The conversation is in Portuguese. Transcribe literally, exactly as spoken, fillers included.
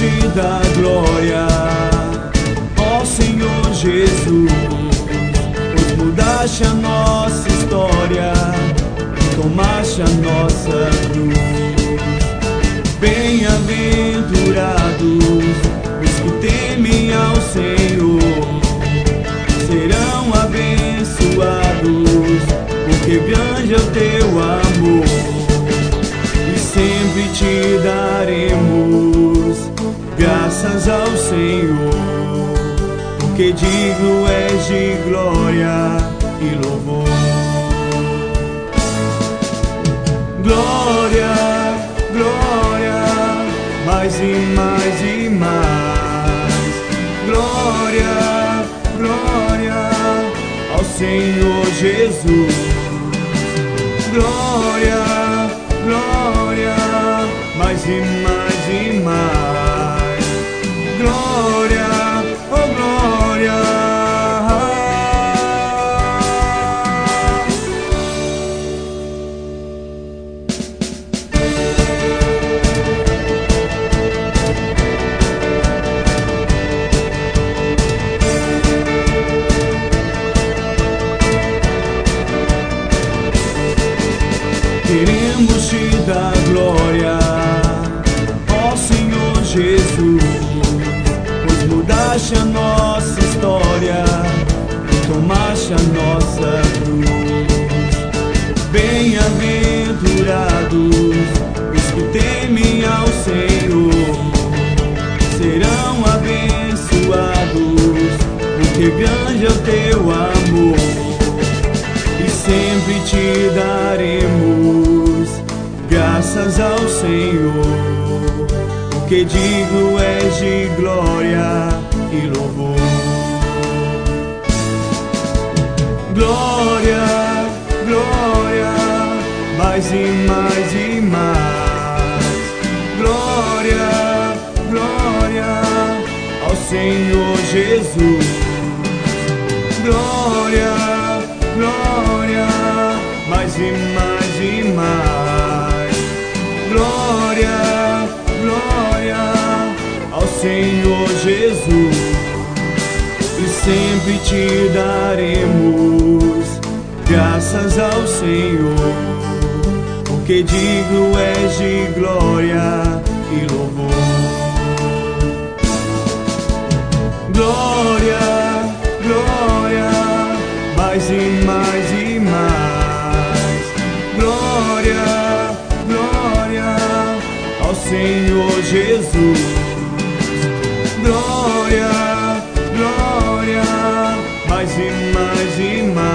te dar glória, ó Senhor Jesus, pois mudaste a nossa história, tomaste a nossa cruz. Bem-aventurados os que temem ao Senhor, serão abençoados, porque grande é o teu amor. E sempre te daremos graças ao Senhor, porque digno és de glória e louvor. Glória, glória, mais e mais e mais. Glória, glória ao Senhor Jesus. Glória, glória, mais e mais e mais. Glória, oh glória. Queremos te dar glória, ó Senhor Jesus, pois mudaste a nossa história, tomaste a nossa cruz. Bem-aventurados os que temem ao Senhor, serão abençoados, porque grande é o teu amor. E sempre te daremos graças ao Senhor, porque digno és de glória e louvor. Glória, glória, mais e mais e mais. Glória, glória ao Senhor Jesus. Glória, glória, mais e mais e mais. Glória, glória ao Senhor Jesus. E sempre te daremos graças ao Senhor, porque digno és de glória e louvor. Glória, glória, mais e mais e mais. Glória, glória ao Senhor Jesus. Glória, glória, mais e mais e mais.